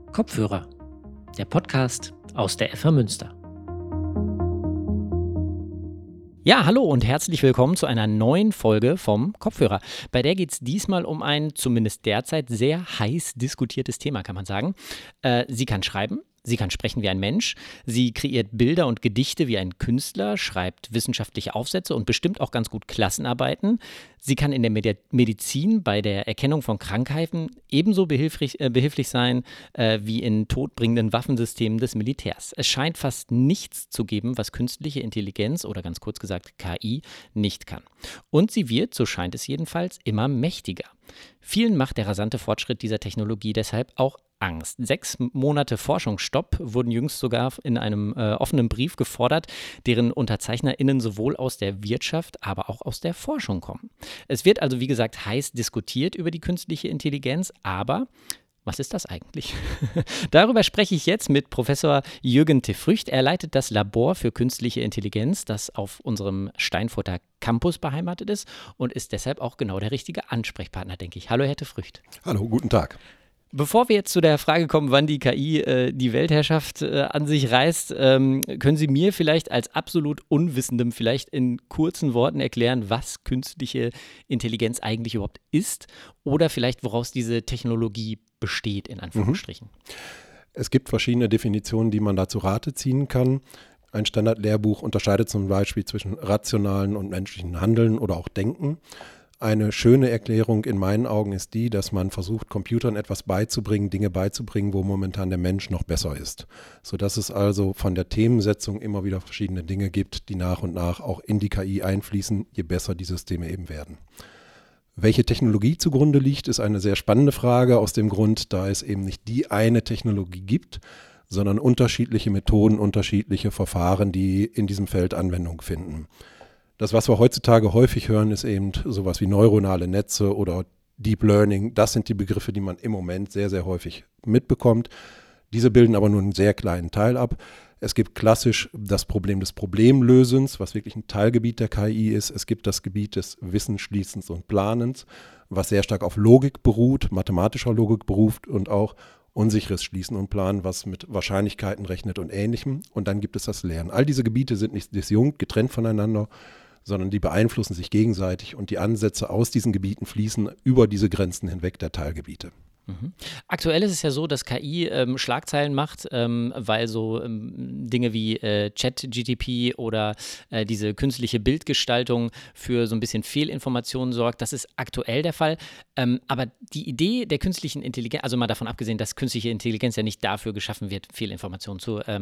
Kopfhörer, der Podcast aus der FH Münster. Ja, hallo und herzlich willkommen zu einer neuen Folge vom Kopfhörer. Bei der geht es diesmal um ein zumindest derzeit sehr heiß diskutiertes Thema, kann man sagen. Sie kann schreiben. Sie kann sprechen wie ein Mensch, sie kreiert Bilder und Gedichte wie ein Künstler, schreibt wissenschaftliche Aufsätze und bestimmt auch ganz gut Klassenarbeiten. Sie kann in der Medizin bei der Erkennung von Krankheiten ebenso behilflich sein wie in todbringenden Waffensystemen des Militärs. Es scheint fast nichts zu geben, was künstliche Intelligenz oder ganz kurz gesagt KI nicht kann. Und sie wird, so scheint es jedenfalls, immer mächtiger. Vielen macht der rasante Fortschritt dieser Technologie deshalb auch Angst. 6 Monate Forschungsstopp wurden jüngst sogar in einem offenen Brief gefordert, deren UnterzeichnerInnen sowohl aus der Wirtschaft, aber auch aus der Forschung kommen. Es wird also, wie gesagt, heiß diskutiert über die künstliche Intelligenz, aber was ist das eigentlich? Darüber spreche ich jetzt mit Professor Jürgen T. Frücht. Er leitet das Labor für künstliche Intelligenz, das auf unserem Steinfurter Campus beheimatet ist und ist deshalb auch genau der richtige Ansprechpartner, denke ich. Hallo, Herr T. Frücht. Hallo, guten Tag. Bevor wir jetzt zu der Frage kommen, wann die KI die Weltherrschaft an sich reißt, können Sie mir vielleicht als absolut Unwissendem vielleicht in kurzen Worten erklären, was künstliche Intelligenz eigentlich überhaupt ist oder vielleicht woraus diese Technologie besteht, in Anführungsstrichen? Es gibt verschiedene Definitionen, die man da zu Rate ziehen kann. Ein Standardlehrbuch unterscheidet zum Beispiel zwischen rationalen und menschlichen Handeln oder auch Denken. Eine schöne Erklärung in meinen Augen ist die, dass man versucht, Computern etwas beizubringen, Dinge beizubringen, wo momentan der Mensch noch besser ist. Sodass es also von der Themensetzung immer wieder verschiedene Dinge gibt, die nach und nach auch in die KI einfließen, je besser die Systeme eben werden. Welche Technologie zugrunde liegt, ist eine sehr spannende Frage aus dem Grund, da es eben nicht die eine Technologie gibt, sondern unterschiedliche Methoden, unterschiedliche Verfahren, die in diesem Feld Anwendung finden. Das, was wir heutzutage häufig hören, ist eben sowas wie neuronale Netze oder Deep Learning. Das sind die Begriffe, die man im Moment sehr, sehr häufig mitbekommt. Diese bilden aber nur einen sehr kleinen Teil ab. Es gibt klassisch das Problem des Problemlösens, was wirklich ein Teilgebiet der KI ist. Es gibt das Gebiet des Wissensschließens und Planens, was sehr stark auf Logik beruht, mathematischer Logik beruht und auch unsicheres Schließen und Planen, was mit Wahrscheinlichkeiten rechnet und Ähnlichem. Und dann gibt es das Lernen. All diese Gebiete sind nicht disjunkt, getrennt voneinander, sondern die beeinflussen sich gegenseitig und die Ansätze aus diesen Gebieten fließen über diese Grenzen hinweg der Teilgebiete. Aktuell ist es ja so, dass KI Schlagzeilen macht, weil so Dinge wie ChatGPT oder diese künstliche Bildgestaltung für so ein bisschen Fehlinformationen sorgt. Das ist aktuell der Fall. Aber die Idee der künstlichen Intelligenz, also mal davon abgesehen, dass künstliche Intelligenz ja nicht dafür geschaffen wird, Fehlinformationen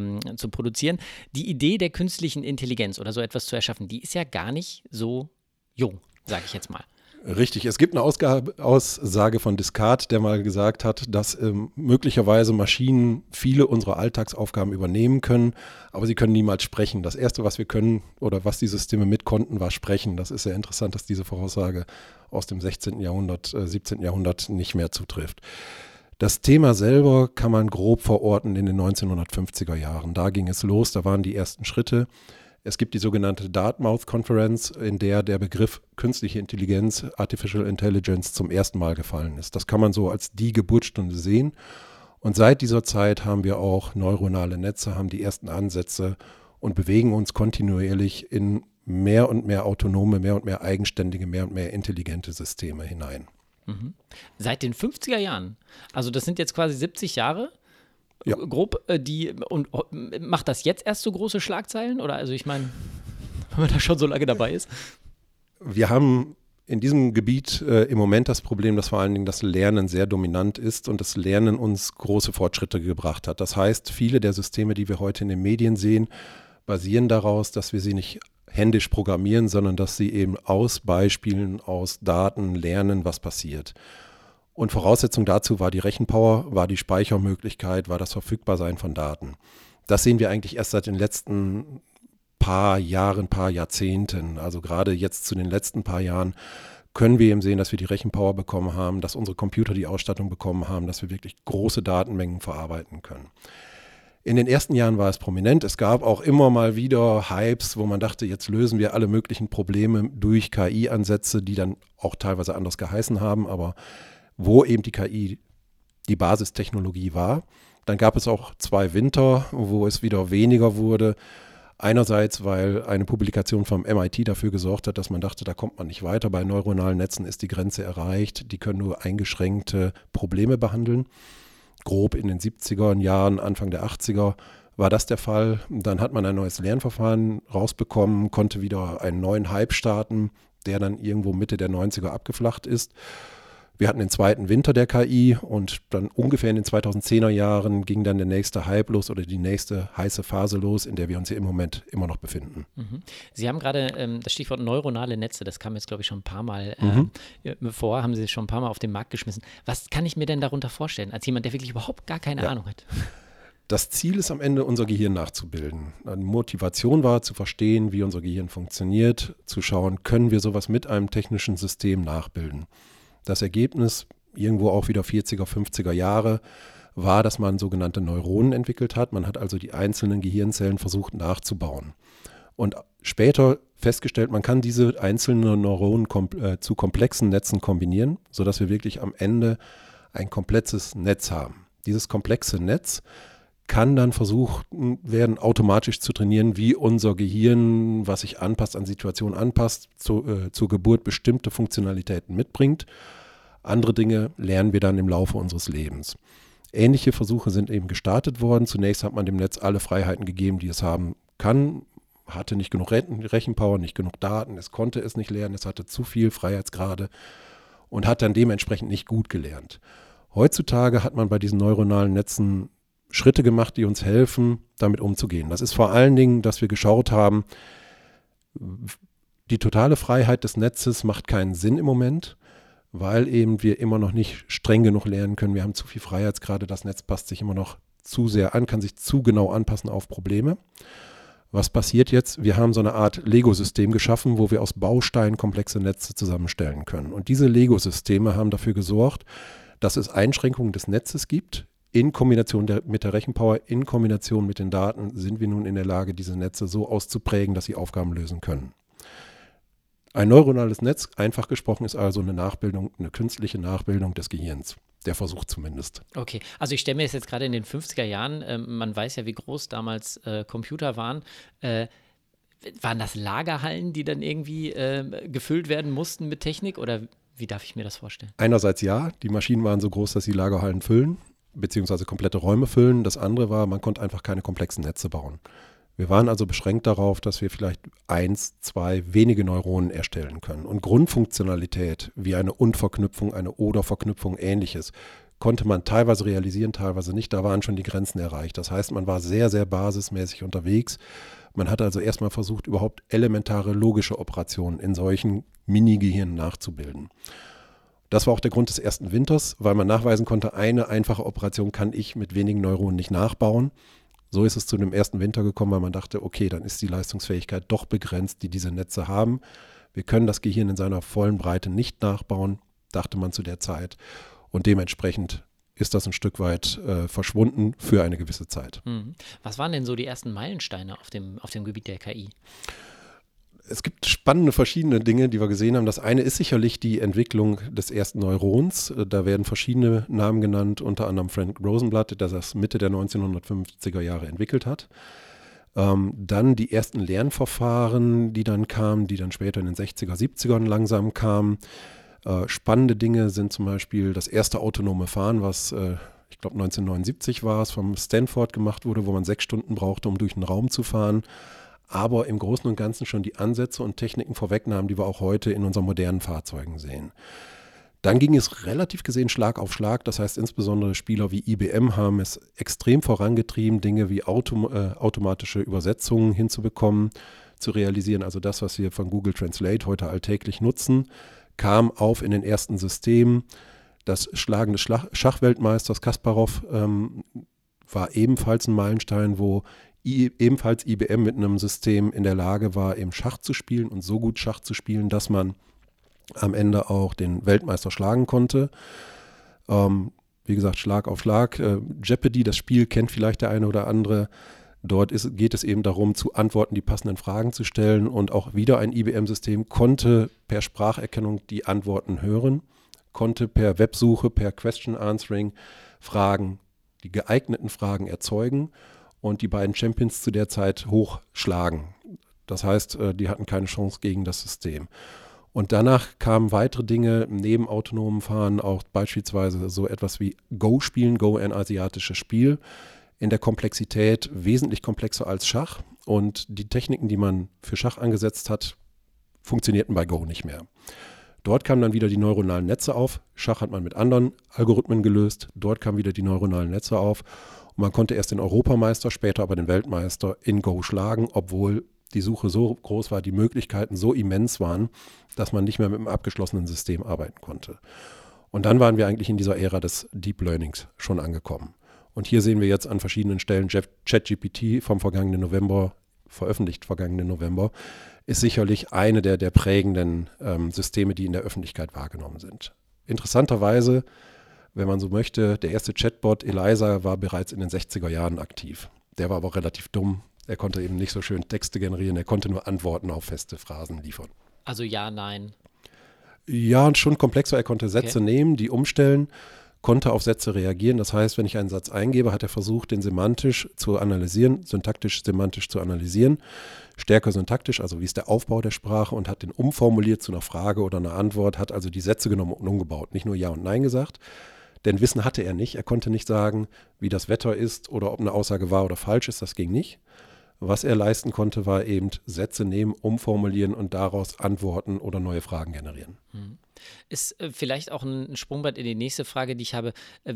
zu produzieren, die Idee der künstlichen Intelligenz oder so etwas zu erschaffen, die ist ja gar nicht so jung, sage ich jetzt mal. Richtig, es gibt eine Aussage von Descartes, der mal gesagt hat, dass möglicherweise Maschinen viele unserer Alltagsaufgaben übernehmen können, aber sie können niemals sprechen. Das Erste, was wir können oder was die Systeme mit konnten, war sprechen. Das ist sehr interessant, dass diese Voraussage aus dem 16. Jahrhundert, 17. Jahrhundert nicht mehr zutrifft. Das Thema selber kann man grob verorten in den 1950er Jahren. Da ging es los, da waren die ersten Schritte. Es gibt die sogenannte Dartmouth Conference, in der der Begriff künstliche Intelligenz, Artificial Intelligence zum ersten Mal gefallen ist. Das kann man so als die Geburtsstunde sehen. Und seit dieser Zeit haben wir auch neuronale Netze, haben die ersten Ansätze und bewegen uns kontinuierlich in mehr und mehr autonome, mehr und mehr eigenständige, mehr und mehr intelligente Systeme hinein. Seit den 50er Jahren? Also das sind jetzt quasi 70 Jahre? Ja. Grob, und macht das jetzt erst so große Schlagzeilen? Oder also ich meine, wenn man da schon so lange dabei ist? Wir haben in diesem Gebiet im Moment das Problem, dass vor allen Dingen das Lernen sehr dominant ist und das Lernen uns große Fortschritte gebracht hat. Das heißt, viele der Systeme, die wir heute in den Medien sehen, basieren daraus, dass wir sie nicht händisch programmieren, sondern dass sie eben aus Beispielen, aus Daten lernen, was passiert. Und Voraussetzung dazu war die Rechenpower, war die Speichermöglichkeit, war das Verfügbarsein von Daten. Das sehen wir eigentlich erst seit den letzten paar Jahren, paar Jahrzehnten. Also gerade jetzt zu den letzten paar Jahren können wir eben sehen, dass wir die Rechenpower bekommen haben, dass unsere Computer die Ausstattung bekommen haben, dass wir wirklich große Datenmengen verarbeiten können. In den ersten Jahren war es prominent. Es gab auch immer mal wieder Hypes, wo man dachte, jetzt lösen wir alle möglichen Probleme durch KI-Ansätze, die dann auch teilweise anders geheißen haben, aber wo eben die KI die Basistechnologie war. Dann gab es auch 2 Winter, wo es wieder weniger wurde. Einerseits, weil eine Publikation vom MIT dafür gesorgt hat, dass man dachte, da kommt man nicht weiter. Bei neuronalen Netzen ist die Grenze erreicht. Die können nur eingeschränkte Probleme behandeln. Grob in den 70er Jahren, Anfang der 80er war das der Fall. Dann hat man ein neues Lernverfahren rausbekommen, konnte wieder einen neuen Hype starten, der dann irgendwo Mitte der 90er abgeflacht ist. Wir hatten den zweiten Winter der KI und dann ungefähr in den 2010er Jahren ging dann der nächste Hype los oder die nächste heiße Phase los, in der wir uns hier im Moment immer noch befinden. Sie haben gerade das Stichwort neuronale Netze, das kam jetzt, glaube ich, schon ein paar Mal vor, haben Sie schon ein paar Mal auf den Markt geschmissen. Was kann ich mir denn darunter vorstellen, als jemand, der wirklich überhaupt gar keine Ahnung hat? Das Ziel ist am Ende, unser Gehirn nachzubilden. Die Motivation war, zu verstehen, wie unser Gehirn funktioniert, zu schauen, können wir sowas mit einem technischen System nachbilden. Das Ergebnis, irgendwo auch wieder 40er, 50er Jahre, war, dass man sogenannte Neuronen entwickelt hat. Man hat also die einzelnen Gehirnzellen versucht nachzubauen. Und später festgestellt, man kann diese einzelnen Neuronen zu komplexen Netzen kombinieren, sodass wir wirklich am Ende ein komplexes Netz haben. Dieses komplexe Netz kann dann versucht werden, automatisch zu trainieren, wie unser Gehirn, was sich anpasst, an Situationen anpasst, zur Geburt bestimmte Funktionalitäten mitbringt. Andere Dinge lernen wir dann im Laufe unseres Lebens. Ähnliche Versuche sind eben gestartet worden. Zunächst hat man dem Netz alle Freiheiten gegeben, die es haben kann, hatte nicht genug Rechenpower, nicht genug Daten, es konnte es nicht lernen, es hatte zu viel Freiheitsgrade und hat dann dementsprechend nicht gut gelernt. Heutzutage hat man bei diesen neuronalen Netzen Schritte gemacht, die uns helfen, damit umzugehen. Das ist vor allen Dingen, dass wir geschaut haben, die totale Freiheit des Netzes macht keinen Sinn im Moment, weil eben wir immer noch nicht streng genug lernen können. Wir haben zu viel Freiheitsgrade, das Netz passt sich immer noch zu sehr an, kann sich zu genau anpassen auf Probleme. Was passiert jetzt? Wir haben so eine Art Lego-System geschaffen, wo wir aus Bausteinen komplexe Netze zusammenstellen können. Und diese Lego-Systeme haben dafür gesorgt, dass es Einschränkungen des Netzes gibt. In Kombination mit der Rechenpower, in Kombination mit den Daten sind wir nun in der Lage, diese Netze so auszuprägen, dass sie Aufgaben lösen können. Ein neuronales Netz, einfach gesprochen, ist also eine Nachbildung, eine künstliche Nachbildung des Gehirns. Der Versuch zumindest. Okay, also ich stelle mir jetzt gerade in den 50er Jahren, man weiß ja, wie groß damals Computer waren, waren das Lagerhallen, die dann irgendwie gefüllt werden mussten mit Technik oder wie darf ich mir das vorstellen? Einerseits ja, die Maschinen waren so groß, dass sie Lagerhallen füllen, beziehungsweise komplette Räume füllen. Das andere war, man konnte einfach keine komplexen Netze bauen. Wir waren also beschränkt darauf, dass wir vielleicht 1, 2 wenige Neuronen erstellen können. Und Grundfunktionalität wie eine Und-Verknüpfung, eine Oder-Verknüpfung, ähnliches, konnte man teilweise realisieren, teilweise nicht. Da waren schon die Grenzen erreicht. Das heißt, man war sehr, sehr basismäßig unterwegs. Man hat also erstmal versucht, überhaupt elementare logische Operationen in solchen Mini-Gehirnen nachzubilden. Das war auch der Grund des ersten Winters, weil man nachweisen konnte, eine einfache Operation kann ich mit wenigen Neuronen nicht nachbauen. So ist es zu dem ersten Winter gekommen, weil man dachte, okay, dann ist die Leistungsfähigkeit doch begrenzt, die diese Netze haben. Wir können das Gehirn in seiner vollen Breite nicht nachbauen, dachte man zu der Zeit. Und dementsprechend ist das ein Stück weit verschwunden für eine gewisse Zeit. Was waren denn so die ersten Meilensteine auf dem Gebiet der KI? Es gibt spannende verschiedene Dinge, die wir gesehen haben. Das eine ist sicherlich die Entwicklung des ersten Neurons. Da werden verschiedene Namen genannt, unter anderem Frank Rosenblatt, der das Mitte der 1950er Jahre entwickelt hat. Dann die ersten Lernverfahren, die dann kamen, die dann später in den 60er, 70ern langsam kamen. Spannende Dinge sind zum Beispiel das erste autonome Fahren, was ich glaube 1979 war es, vom Stanford gemacht wurde, wo man 6 Stunden brauchte, um durch den Raum zu fahren. Aber im Großen und Ganzen schon die Ansätze und Techniken vorwegnahmen, die wir auch heute in unseren modernen Fahrzeugen sehen. Dann ging es relativ gesehen Schlag auf Schlag. Das heißt, insbesondere Spieler wie IBM haben es extrem vorangetrieben, Dinge wie automatische Übersetzungen hinzubekommen, zu realisieren. Also das, was wir von Google Translate heute alltäglich nutzen, kam auf in den ersten Systemen. Das Schlagen des Schachweltmeisters Kasparov war ebenfalls ein Meilenstein, wo ebenfalls IBM mit einem System in der Lage war, eben Schach zu spielen und so gut Schach zu spielen, dass man am Ende auch den Weltmeister schlagen konnte. Wie gesagt, Schlag auf Schlag. Jeopardy, das Spiel kennt vielleicht der eine oder andere. Dort geht es eben darum, zu antworten, die passenden Fragen zu stellen. Und auch wieder ein IBM-System konnte per Spracherkennung die Antworten hören, konnte per Websuche, per Question Answering Fragen die geeigneten Fragen erzeugen und die beiden Champions zu der Zeit hochschlagen. Das heißt, die hatten keine Chance gegen das System. Und danach kamen weitere Dinge neben autonomem Fahren, auch beispielsweise so etwas wie Go spielen, Go ein asiatisches Spiel, in der Komplexität wesentlich komplexer als Schach. Und die Techniken, die man für Schach angesetzt hat, funktionierten bei Go nicht mehr. Dort kamen dann wieder die neuronalen Netze auf. Schach hat man mit anderen Algorithmen gelöst. Dort kamen wieder die neuronalen Netze auf. Und man konnte erst den Europameister, später aber den Weltmeister in Go schlagen, obwohl die Suche so groß war, die Möglichkeiten so immens waren, dass man nicht mehr mit einem abgeschlossenen System arbeiten konnte. Und dann waren wir eigentlich in dieser Ära des Deep Learnings schon angekommen. Und hier sehen wir jetzt an verschiedenen Stellen ChatGPT vom vergangenen November, veröffentlicht vergangenen November, ist sicherlich eine der prägenden Systeme, die in der Öffentlichkeit wahrgenommen sind. Interessanterweise, wenn man so möchte, der erste Chatbot Eliza war bereits in den 60er Jahren aktiv. Der war aber relativ dumm. Er konnte eben nicht so schön Texte generieren, er konnte nur Antworten auf feste Phrasen liefern. Also ja, nein. Ja, und schon komplexer. Er konnte Sätze nehmen, die umstellen, konnte auf Sätze reagieren. Das heißt, wenn ich einen Satz eingebe, hat er versucht, den semantisch zu analysieren, syntaktisch, semantisch zu analysieren. Stärker syntaktisch, also wie ist der Aufbau der Sprache, und hat den umformuliert zu einer Frage oder einer Antwort, hat also die Sätze genommen und umgebaut. Nicht nur Ja und Nein gesagt, denn Wissen hatte er nicht. Er konnte nicht sagen, wie das Wetter ist oder ob eine Aussage wahr oder falsch ist. Das ging nicht. Was er leisten konnte, war eben Sätze nehmen, umformulieren und daraus Antworten oder neue Fragen generieren. Ist vielleicht auch ein Sprungbrett in die nächste Frage, die ich habe.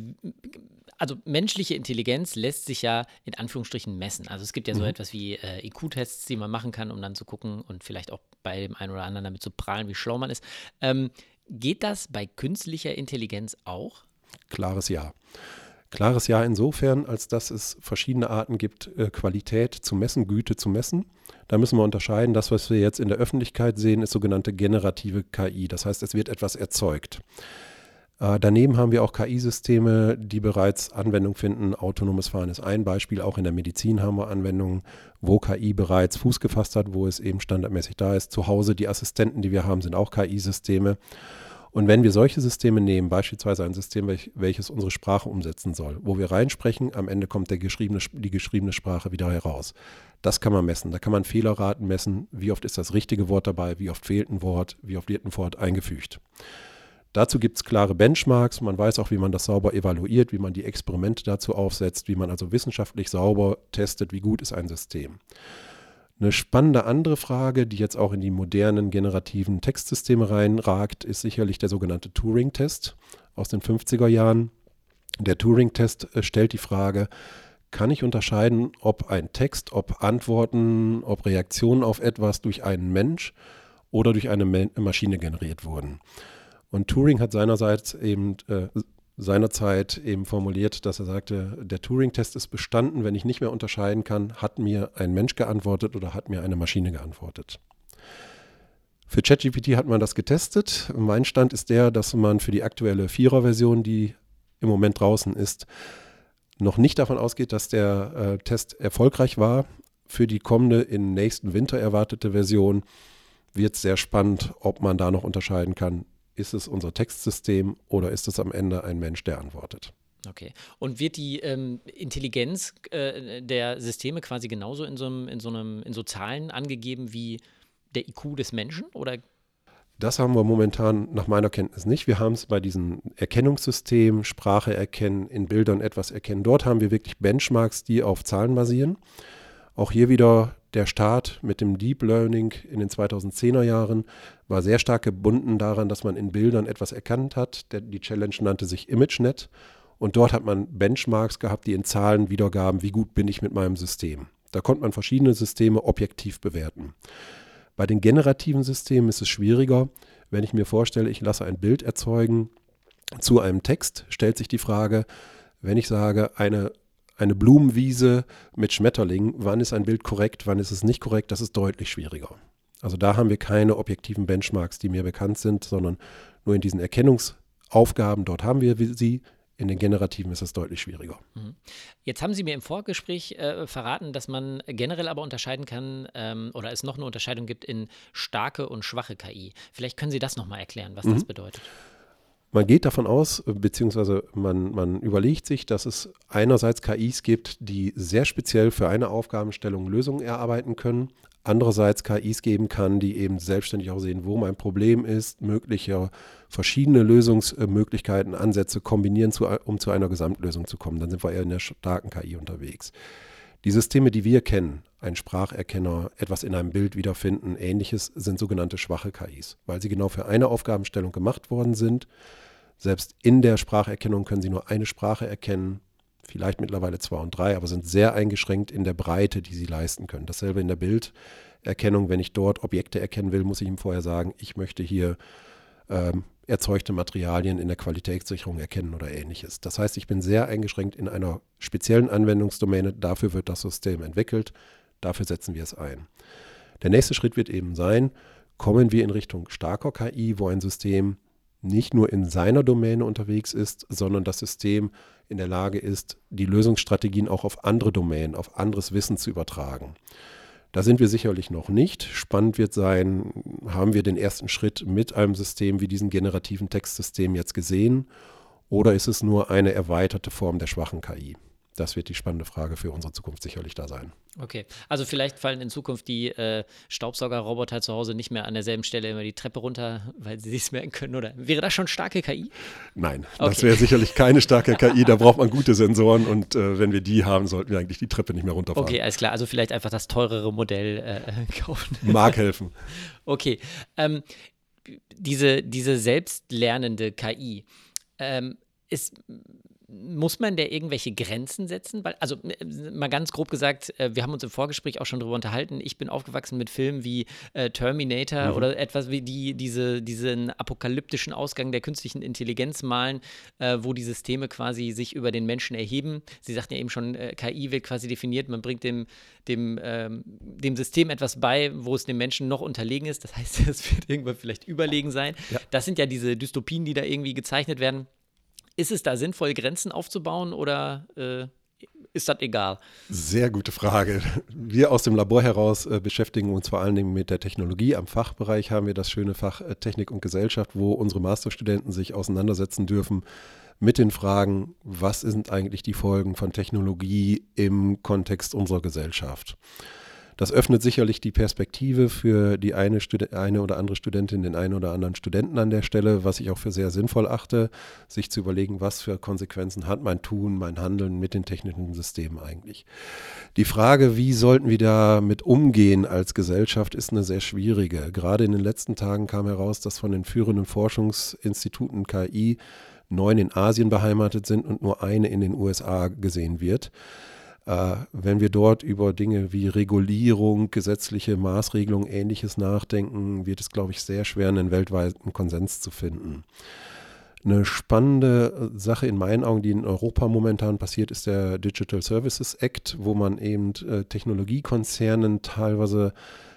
Also menschliche Intelligenz lässt sich ja in Anführungsstrichen messen. Also es gibt ja so etwas wie IQ-Tests, die man machen kann, um dann zu gucken und vielleicht auch bei dem einen oder anderen damit zu prahlen, wie schlau man ist. Geht das bei künstlicher Intelligenz auch? Klares Ja. Klares Ja insofern, als dass es verschiedene Arten gibt, Qualität zu messen, Güte zu messen. Da müssen wir unterscheiden. Das, was wir jetzt in der Öffentlichkeit sehen, ist sogenannte generative KI. Das heißt, es wird etwas erzeugt. Daneben haben wir auch KI-Systeme, die bereits Anwendung finden. Autonomes Fahren ist ein Beispiel. Auch in der Medizin haben wir Anwendungen, wo KI bereits Fuß gefasst hat, wo es eben standardmäßig da ist. Zu Hause, die Assistenten, die wir haben, sind auch KI-Systeme. Und wenn wir solche Systeme nehmen, beispielsweise ein System, welches unsere Sprache umsetzen soll, wo wir reinsprechen, am Ende kommt die geschriebene Sprache wieder heraus. Das kann man messen. Da kann man Fehlerraten messen. Wie oft ist das richtige Wort dabei? Wie oft fehlt ein Wort? Wie oft wird ein Wort eingefügt? Dazu gibt es klare Benchmarks. Man weiß auch, wie man das sauber evaluiert, wie man die Experimente dazu aufsetzt, wie man also wissenschaftlich sauber testet, wie gut ist ein System. Eine spannende andere Frage, die jetzt auch in die modernen generativen Textsysteme reinragt, ist sicherlich der sogenannte Turing-Test aus den 50er Jahren. Der Turing-Test stellt die Frage, kann ich unterscheiden, ob ein Text, ob Antworten, ob Reaktionen auf etwas durch einen Mensch oder durch eine Maschine generiert wurden. Und Turing hat seinerzeit eben formuliert, dass er sagte, der Turing-Test ist bestanden, wenn ich nicht mehr unterscheiden kann, hat mir ein Mensch geantwortet oder hat mir eine Maschine geantwortet. Für ChatGPT hat man das getestet. Mein Stand ist der, dass man für die aktuelle 4er-Version, die im Moment draußen ist, noch nicht davon ausgeht, dass der Test erfolgreich war. Für die kommende, im nächsten Winter erwartete Version wird es sehr spannend, ob man da noch unterscheiden kann. Ist es unser Textsystem oder ist es am Ende ein Mensch, der antwortet? Okay. Und wird die Intelligenz der Systeme quasi genauso in so Zahlen angegeben wie der IQ des Menschen? Oder? Das haben wir momentan nach meiner Kenntnis nicht. Wir haben es bei diesen Erkennungssystemen, Sprache erkennen, in Bildern etwas erkennen. Dort haben wir wirklich Benchmarks, die auf Zahlen basieren. Auch hier wieder der Start mit dem Deep Learning in den 2010er Jahren war sehr stark gebunden daran, dass man in Bildern etwas erkannt hat. Die Challenge nannte sich ImageNet und dort hat man Benchmarks gehabt, die in Zahlen wiedergaben, wie gut bin ich mit meinem System. Da konnte man verschiedene Systeme objektiv bewerten. Bei den generativen Systemen ist es schwieriger. Wenn ich mir vorstelle, ich lasse ein Bild erzeugen zu einem Text, stellt sich die Frage, wenn ich sage, eine Blumenwiese mit Schmetterlingen, wann ist ein Bild korrekt, wann ist es nicht korrekt, das ist deutlich schwieriger. Also da haben wir keine objektiven Benchmarks, die mir bekannt sind, sondern nur in diesen Erkennungsaufgaben, dort haben wir sie. In den Generativen ist es deutlich schwieriger. Jetzt haben Sie mir im Vorgespräch verraten, dass man generell aber unterscheiden kann oder es noch eine Unterscheidung gibt in starke und schwache KI. Vielleicht können Sie das nochmal erklären, was das bedeutet. Man geht davon aus, beziehungsweise man überlegt sich, dass es einerseits KIs gibt, die sehr speziell für eine Aufgabenstellung Lösungen erarbeiten können, andererseits KIs geben kann, die eben selbstständig auch sehen, wo mein Problem ist, mögliche verschiedene Lösungsmöglichkeiten, Ansätze kombinieren, um zu einer Gesamtlösung zu kommen. Dann sind wir eher in der starken KI unterwegs. Die Systeme, die wir kennen, ein Spracherkenner, etwas in einem Bild wiederfinden, ähnliches, sind sogenannte schwache KIs, weil sie genau für eine Aufgabenstellung gemacht worden sind. Selbst in der Spracherkennung können sie nur eine Sprache erkennen, vielleicht mittlerweile 2 und 3, aber sind sehr eingeschränkt in der Breite, die sie leisten können. Dasselbe in der Bilderkennung. Wenn ich dort Objekte erkennen will, muss ich ihm vorher sagen, ich möchte hier erzeugte Materialien in der Qualitätssicherung erkennen oder ähnliches. Das heißt, ich bin sehr eingeschränkt in einer speziellen Anwendungsdomäne. Dafür wird das System entwickelt. Dafür setzen wir es ein. Der nächste Schritt wird eben sein, kommen wir in Richtung starker KI, wo ein System nicht nur in seiner Domäne unterwegs ist, sondern das System in der Lage ist, die Lösungsstrategien auch auf andere Domänen, auf anderes Wissen zu übertragen. Da sind wir sicherlich noch nicht. Spannend wird sein, haben wir den ersten Schritt mit einem System wie diesem generativen Textsystem jetzt gesehen oder ist es nur eine erweiterte Form der schwachen KI? Das wird die spannende Frage für unsere Zukunft sicherlich da sein. Okay, also vielleicht fallen in Zukunft die Staubsaugerroboter zu Hause nicht mehr an derselben Stelle immer die Treppe runter, weil sie sich merken können, oder? Wäre das schon starke KI? Nein, das wäre sicherlich keine starke KI, da braucht man gute Sensoren und wenn wir die haben, sollten wir eigentlich die Treppe nicht mehr runterfahren. Okay, alles klar, also vielleicht einfach das teurere Modell kaufen. Mag helfen. Okay, diese selbstlernende KI, muss man der irgendwelche Grenzen setzen? Weil, also mal ganz grob gesagt, wir haben uns im Vorgespräch auch schon darüber unterhalten, ich bin aufgewachsen mit Filmen wie Terminator oder etwas wie diesen apokalyptischen Ausgang der künstlichen Intelligenz malen, wo die Systeme quasi sich über den Menschen erheben. Sie sagten ja eben schon, KI wird quasi definiert, man bringt dem System etwas bei, wo es dem Menschen noch unterlegen ist. Das heißt, es wird irgendwann vielleicht überlegen sein. Ja. Das sind ja diese Dystopien, die da irgendwie gezeichnet werden. Ist es da sinnvoll, Grenzen aufzubauen oder ist das egal? Sehr gute Frage. Wir aus dem Labor heraus beschäftigen uns vor allen Dingen mit der Technologie. Am Fachbereich haben wir das schöne Fach Technik und Gesellschaft, wo unsere Masterstudenten sich auseinandersetzen dürfen mit den Fragen, was sind eigentlich die Folgen von Technologie im Kontext unserer Gesellschaft. Das öffnet sicherlich die Perspektive für die eine oder andere Studentin, den einen oder anderen Studenten an der Stelle, was ich auch für sehr sinnvoll achte, sich zu überlegen, was für Konsequenzen hat mein Tun, mein Handeln mit den technischen Systemen eigentlich. Die Frage, wie sollten wir damit umgehen als Gesellschaft, ist eine sehr schwierige. Gerade in den letzten Tagen kam heraus, dass von den führenden Forschungsinstituten KI 9 in Asien beheimatet sind und nur eine in den USA gesehen wird. Wenn wir dort über Dinge wie Regulierung, gesetzliche Maßregelung, Ähnliches nachdenken, wird es, glaube ich, sehr schwer, einen weltweiten Konsens zu finden. Eine spannende Sache in meinen Augen, die in Europa momentan passiert, ist der Digital Services Act, wo man eben Technologiekonzernen teilweise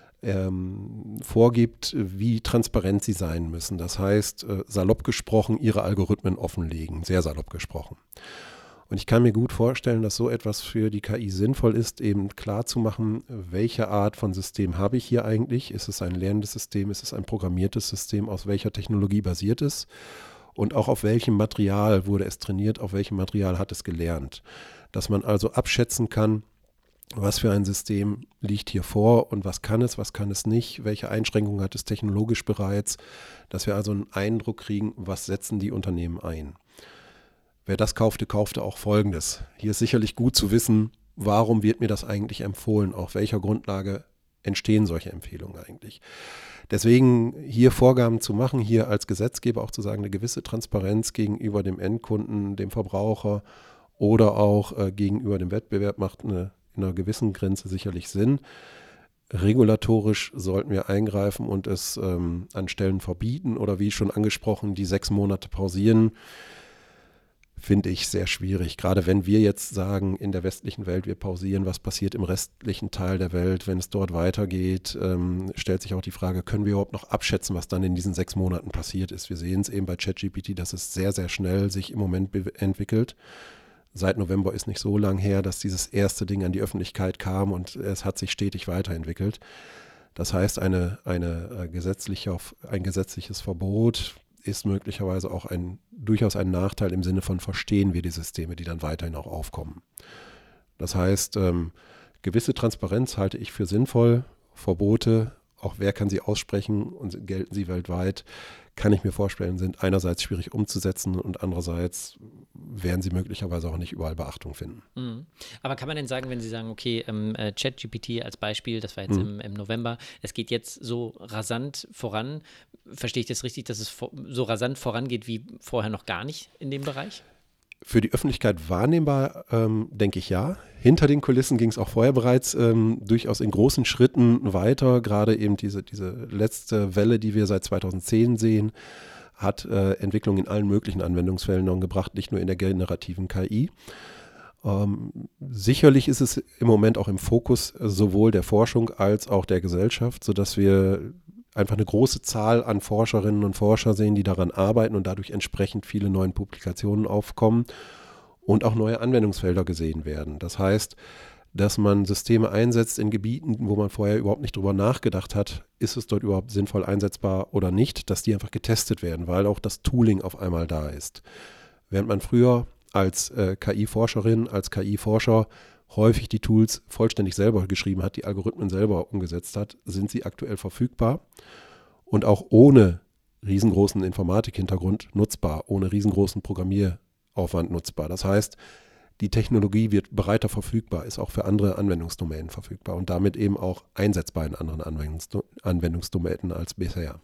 vorgibt, wie transparent sie sein müssen. Das heißt, salopp gesprochen, ihre Algorithmen offenlegen, sehr salopp gesprochen. Und ich kann mir gut vorstellen, dass so etwas für die KI sinnvoll ist, eben klar zu machen, welche Art von System habe ich hier eigentlich? Ist es ein lernendes System? Ist es ein programmiertes System? Aus welcher Technologie basiert es? Und auch auf welchem Material wurde es trainiert? Auf welchem Material hat es gelernt? Dass man also abschätzen kann, was für ein System liegt hier vor und was kann es nicht? Welche Einschränkungen hat es technologisch bereits? Dass wir also einen Eindruck kriegen, was setzen die Unternehmen ein? Wer das kaufte, kaufte auch Folgendes. Hier ist sicherlich gut zu wissen, warum wird mir das eigentlich empfohlen? Auf welcher Grundlage entstehen solche Empfehlungen eigentlich? Deswegen hier Vorgaben zu machen, hier als Gesetzgeber auch zu sagen, eine gewisse Transparenz gegenüber dem Endkunden, dem Verbraucher oder auch gegenüber dem Wettbewerb macht in einer gewissen Grenze sicherlich Sinn. Regulatorisch sollten wir eingreifen und es an Stellen verbieten oder wie schon angesprochen, die 6 Monate pausieren. Finde ich sehr schwierig. Gerade wenn wir jetzt sagen, in der westlichen Welt, wir pausieren, was passiert im restlichen Teil der Welt, wenn es dort weitergeht, stellt sich auch die Frage, können wir überhaupt noch abschätzen, was dann in diesen 6 Monaten passiert ist. Wir sehen es eben bei ChatGPT, dass es sehr, sehr schnell sich im Moment entwickelt. Seit November ist nicht so lang her, dass dieses erste Ding an die Öffentlichkeit kam und es hat sich stetig weiterentwickelt. Das heißt, ein gesetzliches Verbot ist möglicherweise auch durchaus ein Nachteil im Sinne von verstehen wir die Systeme, die dann weiterhin auch aufkommen. Das heißt, gewisse Transparenz halte ich für sinnvoll, Verbote, auch wer kann sie aussprechen und gelten sie weltweit, kann ich mir vorstellen, sind einerseits schwierig umzusetzen und andererseits werden sie möglicherweise auch nicht überall Beachtung finden. Aber kann man denn sagen, wenn Sie sagen, okay, ChatGPT als Beispiel, das war jetzt im November, es geht jetzt so rasant voran, verstehe ich das richtig, dass es so rasant vorangeht wie vorher noch gar nicht in dem Bereich? Für die Öffentlichkeit wahrnehmbar, denke ich ja. Hinter den Kulissen ging es auch vorher bereits durchaus in großen Schritten weiter. Gerade eben diese letzte Welle, die wir seit 2010 sehen, hat Entwicklung in allen möglichen Anwendungsfällen gebracht, nicht nur in der generativen KI. Sicherlich ist es im Moment auch im Fokus sowohl der Forschung als auch der Gesellschaft, sodass wir einfach eine große Zahl an Forscherinnen und Forscher sehen, die daran arbeiten und dadurch entsprechend viele neue Publikationen aufkommen und auch neue Anwendungsfelder gesehen werden. Das heißt, dass man Systeme einsetzt in Gebieten, wo man vorher überhaupt nicht drüber nachgedacht hat, ist es dort überhaupt sinnvoll einsetzbar oder nicht, dass die einfach getestet werden, weil auch das Tooling auf einmal da ist. Während man früher als KI-Forscherin, als KI-Forscher häufig die Tools vollständig selber geschrieben hat, die Algorithmen selber umgesetzt hat, sind sie aktuell verfügbar und auch ohne riesengroßen Informatik-Hintergrund nutzbar, ohne riesengroßen Programmieraufwand nutzbar. Das heißt, die Technologie wird breiter verfügbar, ist auch für andere Anwendungsdomänen verfügbar und damit eben auch einsetzbar in anderen Anwendungsdomänen als bisher.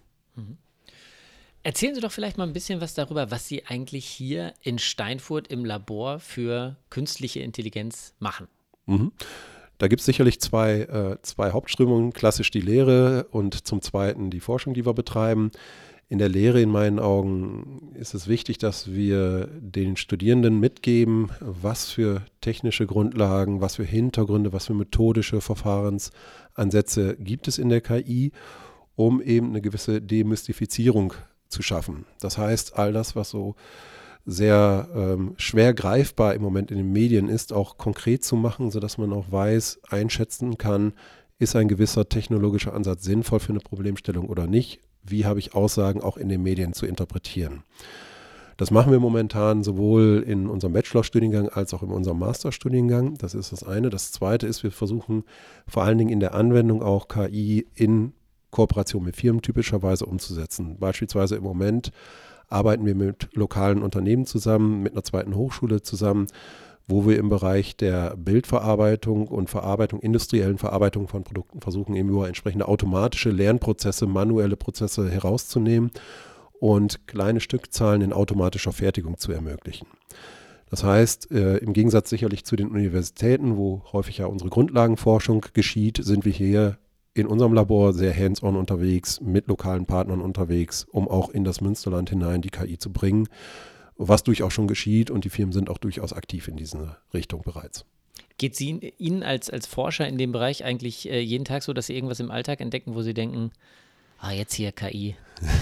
Erzählen Sie doch vielleicht mal ein bisschen was darüber, was Sie eigentlich hier in Steinfurt im Labor für künstliche Intelligenz machen. Da gibt es sicherlich zwei Hauptströmungen, klassisch die Lehre und zum Zweiten die Forschung, die wir betreiben. In der Lehre in meinen Augen ist es wichtig, dass wir den Studierenden mitgeben, was für technische Grundlagen, was für Hintergründe, was für methodische Verfahrensansätze gibt es in der KI, um eben eine gewisse Demystifizierung zu schaffen. Das heißt, all das, was so sehr schwer greifbar im Moment in den Medien ist, auch konkret zu machen, sodass man auch weiß, einschätzen kann, ist ein gewisser technologischer Ansatz sinnvoll für eine Problemstellung oder nicht? Wie habe ich Aussagen auch in den Medien zu interpretieren? Das machen wir momentan sowohl in unserem Bachelorstudiengang als auch in unserem Masterstudiengang. Das ist das eine. Das zweite ist, wir versuchen vor allen Dingen in der Anwendung auch KI in Kooperation mit Firmen typischerweise umzusetzen. Beispielsweise im Moment arbeiten wir mit lokalen Unternehmen zusammen, mit einer zweiten Hochschule zusammen, wo wir im Bereich der Bildverarbeitung und industriellen Verarbeitung von Produkten versuchen, eben über entsprechende automatische Lernprozesse, manuelle Prozesse herauszunehmen und kleine Stückzahlen in automatischer Fertigung zu ermöglichen. Das heißt, im Gegensatz sicherlich zu den Universitäten, wo häufig ja unsere Grundlagenforschung geschieht, sind wir hier in unserem Labor sehr hands-on unterwegs, mit lokalen Partnern unterwegs, um auch in das Münsterland hinein die KI zu bringen, was durchaus schon geschieht und die Firmen sind auch durchaus aktiv in diese Richtung bereits. Geht es Ihnen als Forscher in dem Bereich eigentlich jeden Tag so, dass Sie irgendwas im Alltag entdecken, wo Sie denken, jetzt hier KI?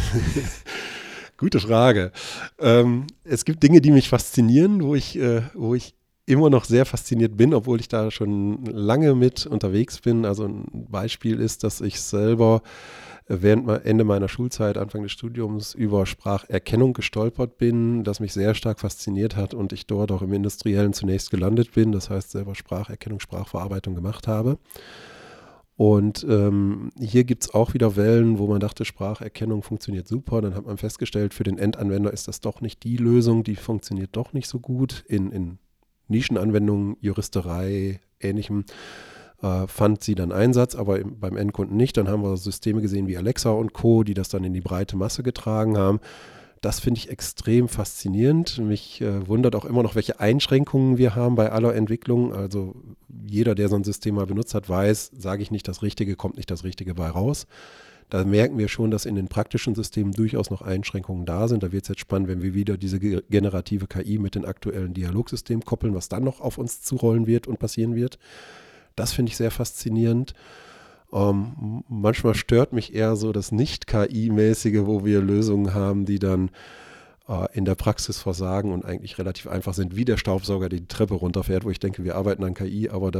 Gute Frage. Es gibt Dinge, die mich faszinieren, wo ich immer noch sehr fasziniert bin, obwohl ich da schon lange mit unterwegs bin. Also ein Beispiel ist, dass ich selber während Ende meiner Schulzeit, Anfang des Studiums über Spracherkennung gestolpert bin, das mich sehr stark fasziniert hat und ich dort auch im Industriellen zunächst gelandet bin, das heißt selber Spracherkennung, Sprachverarbeitung gemacht habe. Und hier gibt es auch wieder Wellen, wo man dachte, Spracherkennung funktioniert super. Dann hat man festgestellt, für den Endanwender ist das doch nicht die Lösung, die funktioniert doch nicht so gut. In Nischenanwendungen, Juristerei, Ähnlichem fand sie dann Einsatz, aber beim Endkunden nicht. Dann haben wir Systeme gesehen wie Alexa und Co., die das dann in die breite Masse getragen haben. Das finde ich extrem faszinierend. Mich wundert auch immer noch, welche Einschränkungen wir haben bei aller Entwicklung. Also jeder, der so ein System mal benutzt hat, weiß, sage ich nicht das Richtige, kommt nicht das Richtige bei raus. Da merken wir schon, dass in den praktischen Systemen durchaus noch Einschränkungen da sind. Da wird es jetzt spannend, wenn wir wieder diese generative KI mit den aktuellen Dialogsystemen koppeln, was dann noch auf uns zurollen wird und passieren wird. Das finde ich sehr faszinierend. Manchmal stört mich eher so das Nicht-KI-mäßige, wo wir Lösungen haben, die dann in der Praxis versagen und eigentlich relativ einfach sind, wie der Staubsauger, der die Treppe runterfährt, wo ich denke, wir arbeiten an KI, aber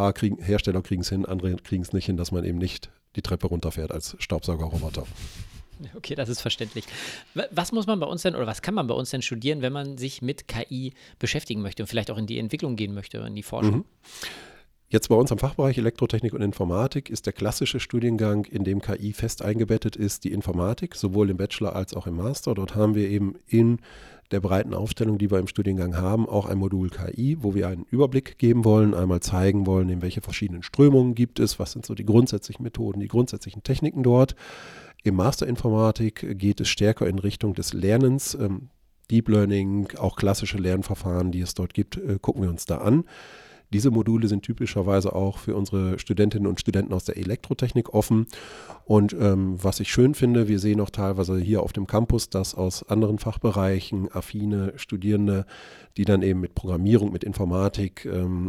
Hersteller kriegen es hin, andere kriegen es nicht hin, dass man eben nicht die Treppe runterfährt als Staubsaugerroboter. Okay, das ist verständlich. Was muss man bei uns denn oder was kann man bei uns denn studieren, wenn man sich mit KI beschäftigen möchte und vielleicht auch in die Entwicklung gehen möchte, in die Forschung? Jetzt bei uns am Fachbereich Elektrotechnik und Informatik ist der klassische Studiengang, in dem KI fest eingebettet ist, die Informatik, sowohl im Bachelor als auch im Master. Dort haben wir eben in der breiten Aufstellung, die wir im Studiengang haben, auch ein Modul KI, wo wir einen Überblick geben wollen, einmal zeigen wollen, in welche verschiedenen Strömungen gibt es, was sind so die grundsätzlichen Methoden, die grundsätzlichen Techniken dort. Im Master Informatik geht es stärker in Richtung des Lernens, Deep Learning, auch klassische Lernverfahren, die es dort gibt, gucken wir uns da an. Diese Module sind typischerweise auch für unsere Studentinnen und Studenten aus der Elektrotechnik offen. Und was ich schön finde, wir sehen auch teilweise hier auf dem Campus, dass aus anderen Fachbereichen affine Studierende, die dann eben mit Programmierung, mit Informatik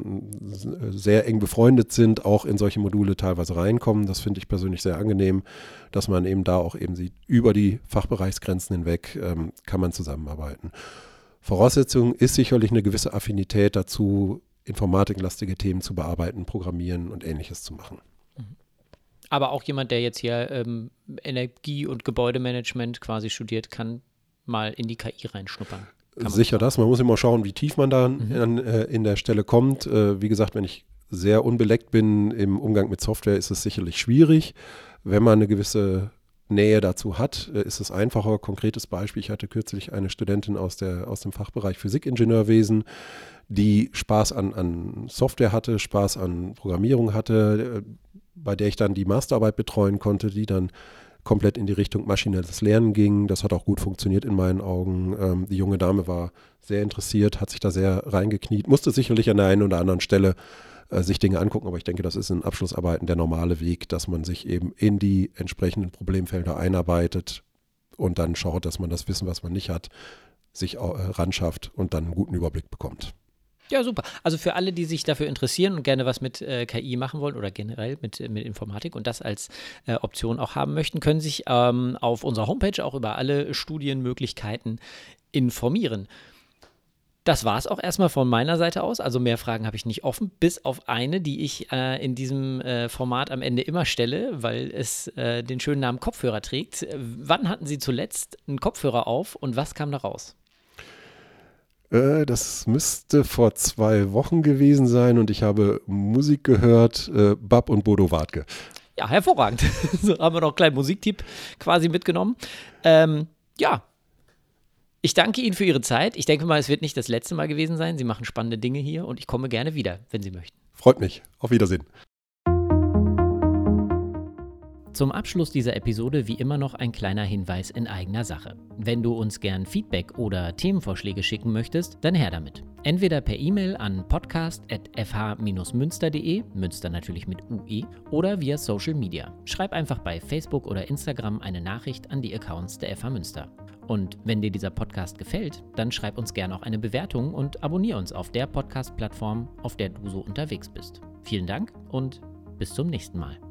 sehr eng befreundet sind, auch in solche Module teilweise reinkommen. Das finde ich persönlich sehr angenehm, dass man eben da auch eben sieht, über die Fachbereichsgrenzen hinweg kann man zusammenarbeiten. Voraussetzung ist sicherlich eine gewisse Affinität dazu, informatiklastige Themen zu bearbeiten, programmieren und Ähnliches zu machen. Aber auch jemand, der jetzt hier Energie- und Gebäudemanagement quasi studiert, kann mal in die KI reinschnuppern. Sicher das. Man muss immer schauen, wie tief man da in der Stelle kommt. Wie gesagt, wenn ich sehr unbeleckt bin im Umgang mit Software, ist es sicherlich schwierig. Wenn man eine gewisse Nähe dazu hat, ist es einfacher. Konkretes Beispiel, ich hatte kürzlich eine Studentin aus dem Fachbereich Physikingenieurwesen, die Spaß an Software hatte, Spaß an Programmierung hatte, bei der ich dann die Masterarbeit betreuen konnte, die dann komplett in die Richtung maschinelles Lernen ging. Das hat auch gut funktioniert in meinen Augen. Die junge Dame war sehr interessiert, hat sich da sehr reingekniet, musste sicherlich an der einen oder anderen Stelle sich Dinge angucken, aber ich denke, das ist in Abschlussarbeiten der normale Weg, dass man sich eben in die entsprechenden Problemfelder einarbeitet und dann schaut, dass man das Wissen, was man nicht hat, sich ranschafft und dann einen guten Überblick bekommt. Ja, super. Also für alle, die sich dafür interessieren und gerne was mit KI machen wollen oder generell mit Informatik und das als Option auch haben möchten, können sich auf unserer Homepage auch über alle Studienmöglichkeiten informieren. Das war es auch erstmal von meiner Seite aus. Also mehr Fragen habe ich nicht offen, bis auf eine, die ich in diesem Format am Ende immer stelle, weil es den schönen Namen Kopfhörer trägt. Wann hatten Sie zuletzt einen Kopfhörer auf und was kam da raus? Das müsste vor 2 Wochen gewesen sein und ich habe Musik gehört, Bab und Bodo Wartke. Ja, hervorragend. So haben wir noch einen kleinen Musiktipp quasi mitgenommen. Ja, ich danke Ihnen für Ihre Zeit. Ich denke mal, es wird nicht das letzte Mal gewesen sein. Sie machen spannende Dinge hier und ich komme gerne wieder, wenn Sie möchten. Freut mich. Auf Wiedersehen. Zum Abschluss dieser Episode wie immer noch ein kleiner Hinweis in eigener Sache. Wenn du uns gern Feedback oder Themenvorschläge schicken möchtest, dann her damit. Entweder per E-Mail an podcast@fh-münster.de, Münster natürlich mit UE, oder via Social Media. Schreib einfach bei Facebook oder Instagram eine Nachricht an die Accounts der FH Münster. Und wenn dir dieser Podcast gefällt, dann schreib uns gerne auch eine Bewertung und abonniere uns auf der Podcast-Plattform, auf der du so unterwegs bist. Vielen Dank und bis zum nächsten Mal.